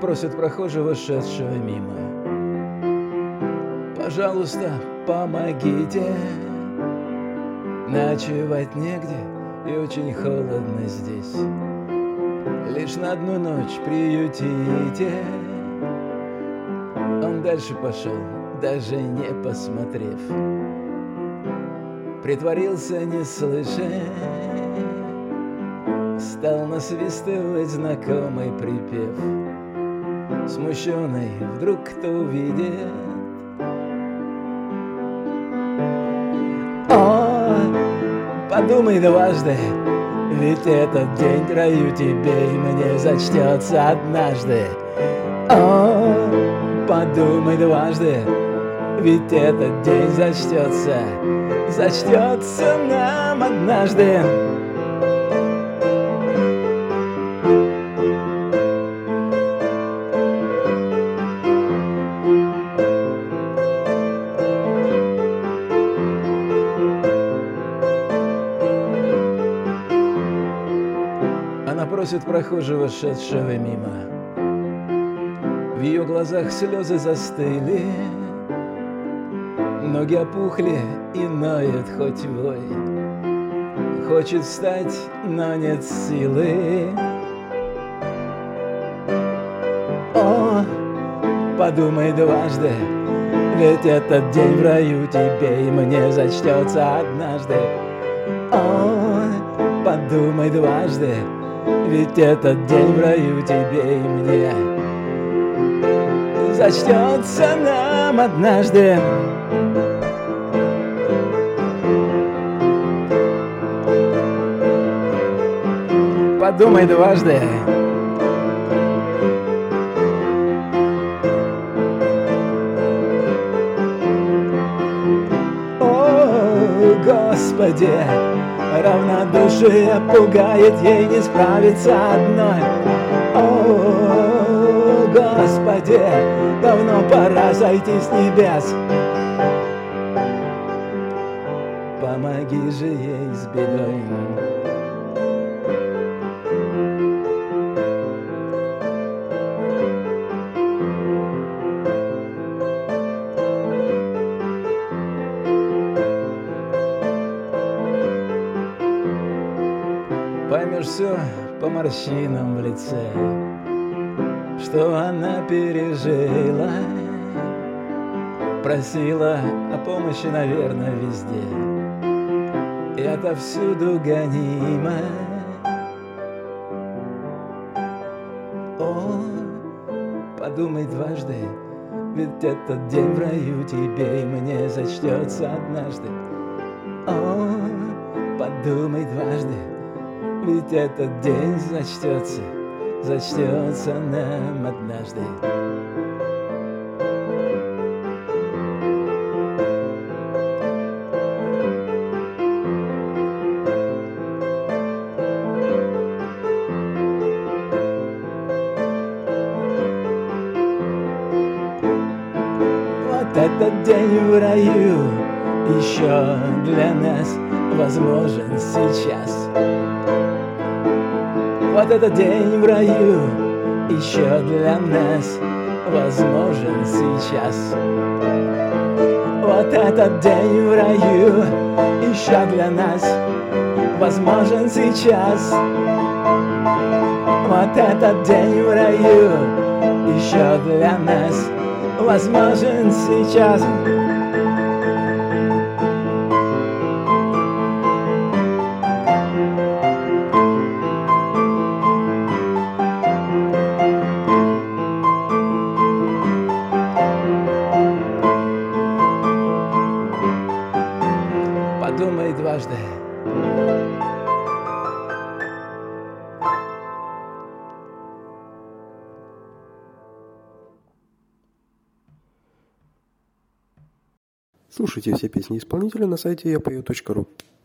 просит прохожего, шедшего мимо: «Пожалуйста, помогите, ночевать негде и очень холодно здесь. Лишь на одну ночь приютите». Он дальше пошел, даже не посмотрев. Притворился, не слыша, стал насвистывать знакомый припев. Смущенный вдруг кто увидит: «О, подумай дважды, ведь этот день в раю тебе и мне зачтется однажды. О, подумай дважды, ведь этот день зачтется нам однажды». Она просит прохожего, шедшего мимо. В ее глазах слезы застыли, ноги опухли и ноет хоть вой. Хочет встать, но нет силы. О, подумай дважды, ведь этот день в раю тебе и мне зачтется однажды. О, подумай дважды, ведь этот день в раю тебе и мне зачтется нам однажды. Подумай дважды. О, Господи, равнодушие пугает, ей не справиться одной. О, Господи, давно пора сойти с небес. Помоги же ей с бедой. Поймешь все по морщинам в лице, что она пережила. Просила о помощи, наверное, везде и отовсюду гонима. О, подумай дважды, ведь этот день в раю тебе и мне зачтется однажды. О, подумай дважды, ведь этот день зачтется нам однажды. Вот этот день в раю еще для нас возможен сейчас. Вот этот день в раю еще для нас возможен сейчас. Вот этот день в раю еще для нас возможен сейчас. Вот этот день в раю еще для нас возможен сейчас. Подумай дважды. Слушайте все песни исполнителя на сайте yapою.ru.